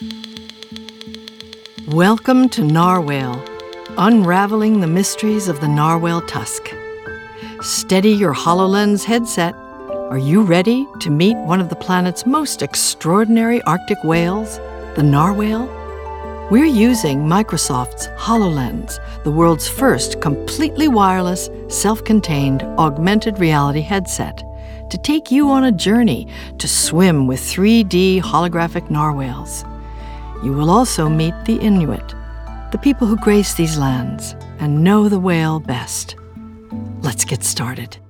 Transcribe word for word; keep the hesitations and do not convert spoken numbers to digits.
Welcome to Narwhale, unraveling the mysteries of the narwhal tusk. Steady your HoloLens headset. Are you ready to meet one of the planet's most extraordinary Arctic whales, the narwhal? We're using Microsoft's HoloLens, the world's first completely wireless, self-contained, augmented reality headset, to take you on a journey to swim with three D holographic narwhals. You will also meet the Inuit, the people who grace these lands and know the whale best. Let's get started.